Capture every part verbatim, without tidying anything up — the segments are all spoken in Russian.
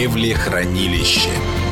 Евлехранилище.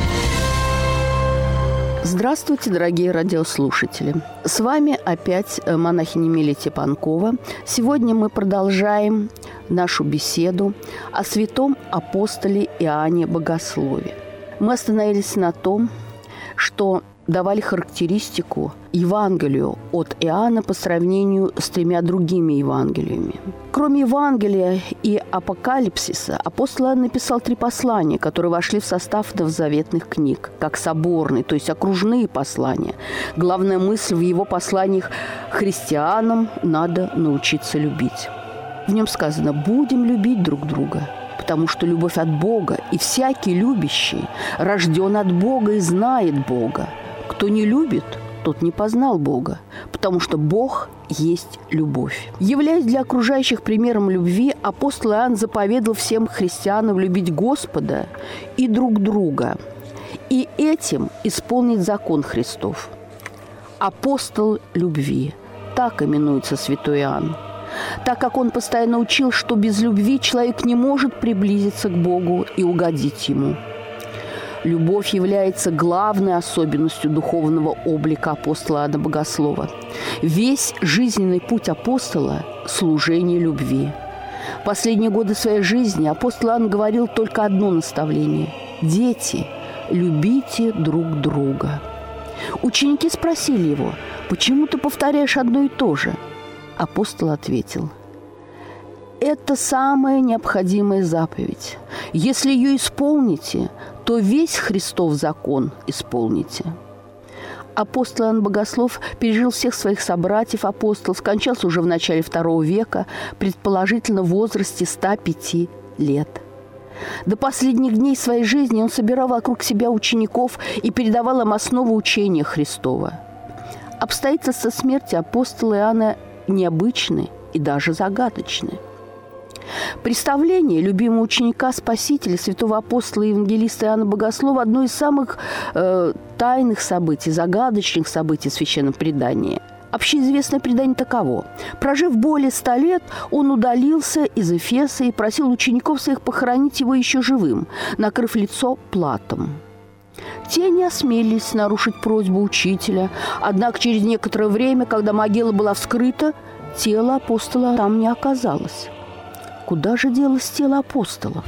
Здравствуйте, дорогие радиослушатели! С вами опять монахиня Милетия Панкова. Сегодня мы продолжаем нашу беседу о святом апостоле Иоанне Богослове. Мы остановились на том, что давали характеристику Евангелию от Иоанна по сравнению с тремя другими Евангелиями. Кроме Евангелия и Апокалипсиса, апостол Иоанн написал три послания, которые вошли в состав новозаветных книг, как соборные, то есть окружные послания. Главная мысль в его посланиях – христианам надо научиться любить. В нем сказано «будем любить друг друга», потому что любовь от Бога, и всякий любящий рожден от Бога и знает Бога. Кто не любит, тот не познал Бога, потому что Бог есть любовь. Являясь для окружающих примером любви, апостол Иоанн заповедал всем христианам любить Господа и друг друга, и этим исполнить закон Христов. Апостол любви – так именуется святой Иоанн, так как он постоянно учил, что без любви человек не может приблизиться к Богу и угодить Ему. Любовь является главной особенностью духовного облика апостола Иоанна Богослова. Весь жизненный путь апостола – служение любви. В последние годы своей жизни апостол Иоанн говорил только одно наставление – «Дети, любите друг друга». Ученики спросили его: «Почему ты повторяешь одно и то же?» Апостол ответил: «Это самая необходимая заповедь. Если ее исполните, то весь Христов закон исполните». Апостол Иоанн Богослов пережил всех своих собратьев-апостолов, скончался уже в начале второго века, предположительно в возрасте ста пяти лет. До последних дней своей жизни он собирал вокруг себя учеников и передавал им основы учения Христова. Обстоятельства смерти апостола Иоанна необычны и даже загадочны. Представление любимого ученика Спасителя, святого апостола и евангелиста Иоанна Богослова – одно из самых э, тайных событий, загадочных событий в священном предании. Общеизвестное предание таково. Прожив более ста лет, он удалился из Эфеса и просил учеников своих похоронить его еще живым, накрыв лицо платом. Те не осмелились нарушить просьбу учителя, однако через некоторое время, когда могила была вскрыта, тело апостола там не оказалось. Куда же делось тело апостола?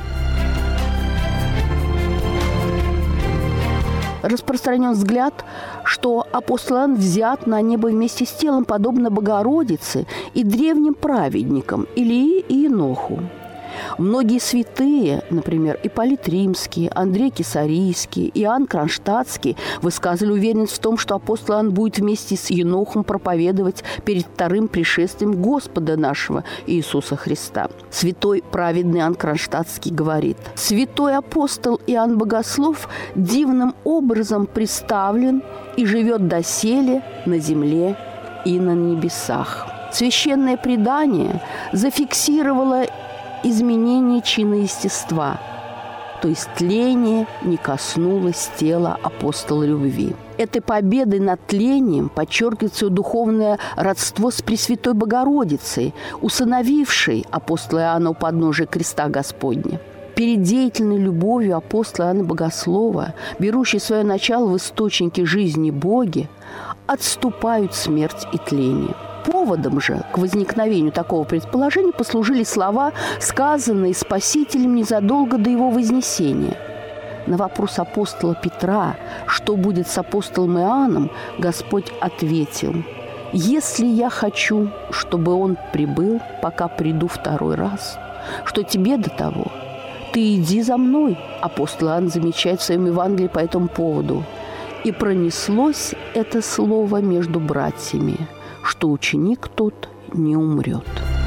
Распространен взгляд, что апостол Иоанн взят на небо вместе с телом, подобно Богородице и древним праведникам Илии и Еноху. Многие святые, например, Ипполит Римский, Андрей Кесарийский, Иоанн Кронштадтский, высказывали уверенность в том, что апостол Иоанн будет вместе с Енохом проповедовать перед вторым пришествием Господа нашего Иисуса Христа. Святой праведный Иоанн Кронштадтский говорит: «Святой апостол Иоанн Богослов дивным образом представлен и живет доселе на земле и на небесах». Священное предание зафиксировало изменение чина естества, то есть тление не коснулось тела апостола любви. Этой победой над тлением подчеркивается духовное родство с Пресвятой Богородицей, усыновившей апостола Иоанна у подножия креста Господня. Перед деятельной любовью апостола Иоанна Богослова, берущей свое начало в источнике жизни Боге, отступают смерть и тление. Поводом же к возникновению такого предположения послужили слова, сказанные Спасителем незадолго до его вознесения. На вопрос апостола Петра, что будет с апостолом Иоанном, Господь ответил: «Если я хочу, чтобы он прибыл, пока приду второй раз, что тебе до того? Ты иди за мной», апостол Иоанн замечает в своем Евангелии по этому поводу. «И пронеслось это слово между братьями, что ученик тот не умрет».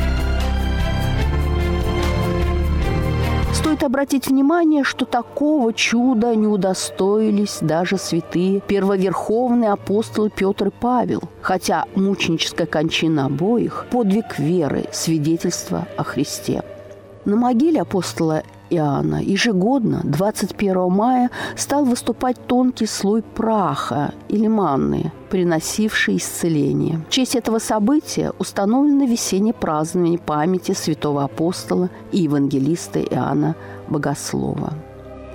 Стоит обратить внимание, что такого чуда не удостоились даже святые первоверховные апостолы Петр и Павел, хотя мученическая кончина обоих – подвиг веры, свидетельство о Христе. На могиле апостола Иоанна ежегодно, двадцать первого мая, стал выступать тонкий слой праха или манны, приносивший исцеление. В честь этого события установлено весеннее празднование памяти святого апостола и евангелиста Иоанна Богослова.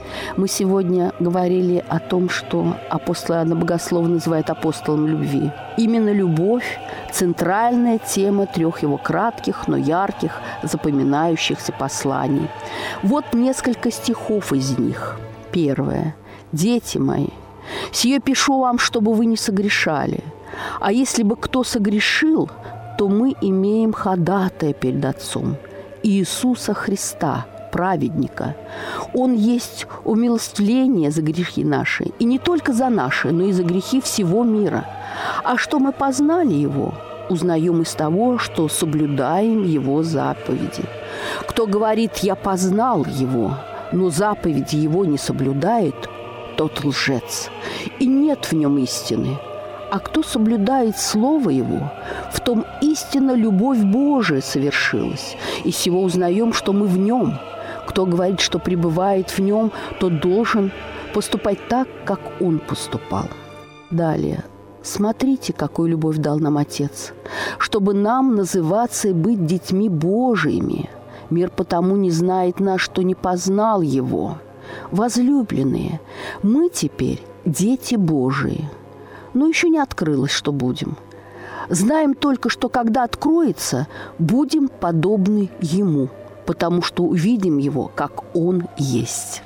Мы сегодня говорили о том, что апостол Иоанна Богослов называет апостолом любви. Именно любовь – центральная тема трех его кратких, но ярких, запоминающихся посланий. Вот несколько стихов из них. Первое. «Дети мои, сие пишу вам, чтобы вы не согрешали. А если бы кто согрешил, то мы имеем ходатая перед Отцом, Иисуса Христа, праведника. Он есть умилостивление за грехи наши, и не только за наши, но и за грехи всего мира. А что мы познали Его, узнаем из того, что соблюдаем Его заповеди. Кто говорит «я познал Его», но заповеди Его не соблюдает, тот лжец, и нет в нем истины. А кто соблюдает Слово Его, в том истинно любовь Божия совершилась, и сего узнаем, что мы в Нем. Кто говорит, что пребывает в Нем, тот должен поступать так, как Он поступал». Далее. «Смотрите, какую любовь дал нам Отец, чтобы нам называться и быть детьми Божиими. Мир потому не знает нас, что не познал Его. Возлюбленные, мы теперь дети Божии. Но еще не открылось, что будем. Знаем только, что когда откроется, будем подобны Ему, потому что увидим Его, как Он есть».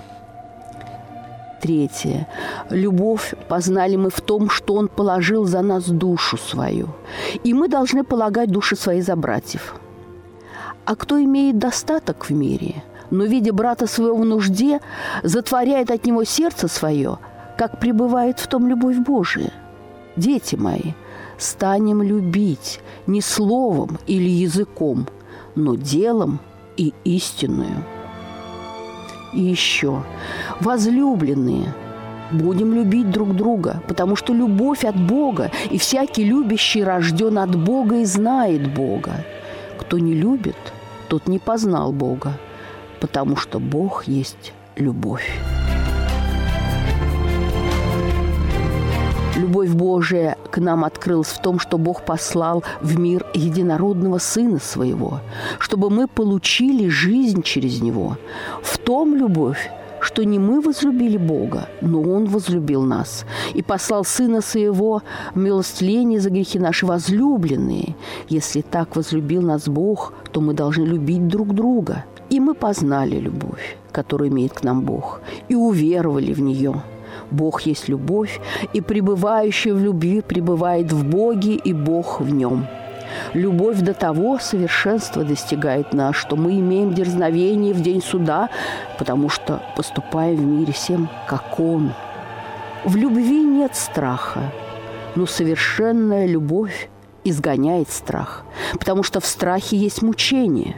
Третье. «Любовь познали мы в том, что Он положил за нас душу свою, и мы должны полагать души свои за братьев. А кто имеет достаток в мире, но, видя брата своего в нужде, затворяет от него сердце свое, как пребывает в том любовь Божия. Дети мои, станем любить не словом или языком, но делом и истинную». И еще, возлюбленные, будем любить друг друга, потому что любовь от Бога, и всякий любящий рожден от Бога и знает Бога. Кто не любит, тот не познал Бога, потому что Бог есть любовь. Любовь Божия к нам открылась в том, что Бог послал в мир единородного Сына Своего, чтобы мы получили жизнь через Него. В том любовь, что не мы возлюбили Бога, но Он возлюбил нас и послал Сына Своего в милостивление за грехи наши. Возлюбленные. Если так возлюбил нас Бог, то мы должны любить друг друга. И мы познали любовь, которую имеет к нам Бог, и уверовали в нее. Бог есть любовь, и пребывающий в любви пребывает в Боге, и Бог в нем. Любовь до того совершенства достигает нас, что мы имеем дерзновение в день суда, потому что поступаем в мире всем, как Он. В любви нет страха, но совершенная любовь изгоняет страх, потому что в страхе есть мучение.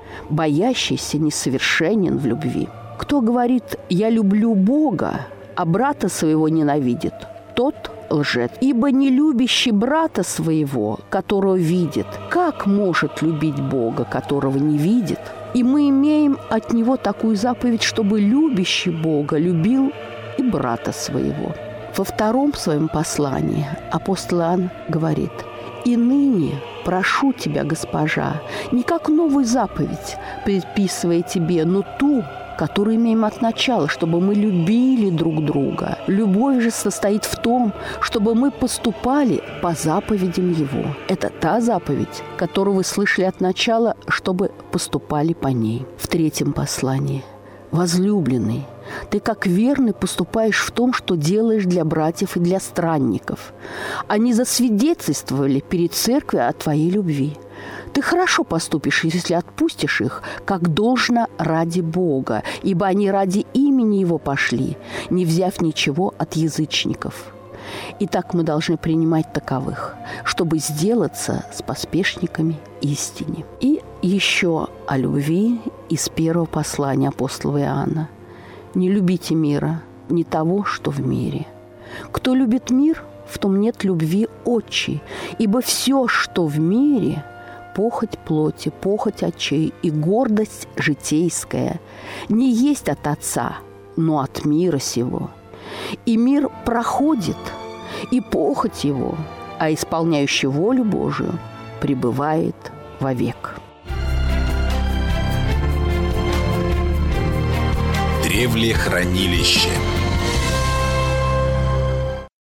Боящийся несовершенен в любви. Кто говорит «я люблю Бога», а брата своего ненавидит, тот лжец. Ибо не любящий брата своего, которого видит, как может любить Бога, которого не видит? И мы имеем от Него такую заповедь, чтобы любящий Бога любил и брата своего. Во втором своем послании апостол Иоанн говорит: «И ныне прошу тебя, госпожа, не как новую заповедь предписывая тебе, но ту, которую имеем от начала, чтобы мы любили друг друга. Любовь же состоит в том, чтобы мы поступали по заповедям Его». Это та заповедь, которую вы слышали от начала, чтобы поступали по ней. В третьем послании: «Возлюбленный, ты как верный поступаешь в том, что делаешь для братьев и для странников. Они засвидетельствовали перед церковью о твоей любви. Ты хорошо поступишь, если отпустишь их, как должно ради Бога, ибо они ради имени Его пошли, не взяв ничего от язычников. Итак, мы должны принимать таковых, чтобы сделаться с поспешниками истине». И еще о любви из первого послания апостола Иоанна. «Не любите мира, не того, что в мире. Кто любит мир, в том нет любви Отчей, ибо все, что в мире – похоть плоти, похоть очей и гордость житейская, не есть от Отца, но от мира сего. И мир проходит, и похоть его, а исполняющий волю Божию пребывает вовек». Евле хранилище.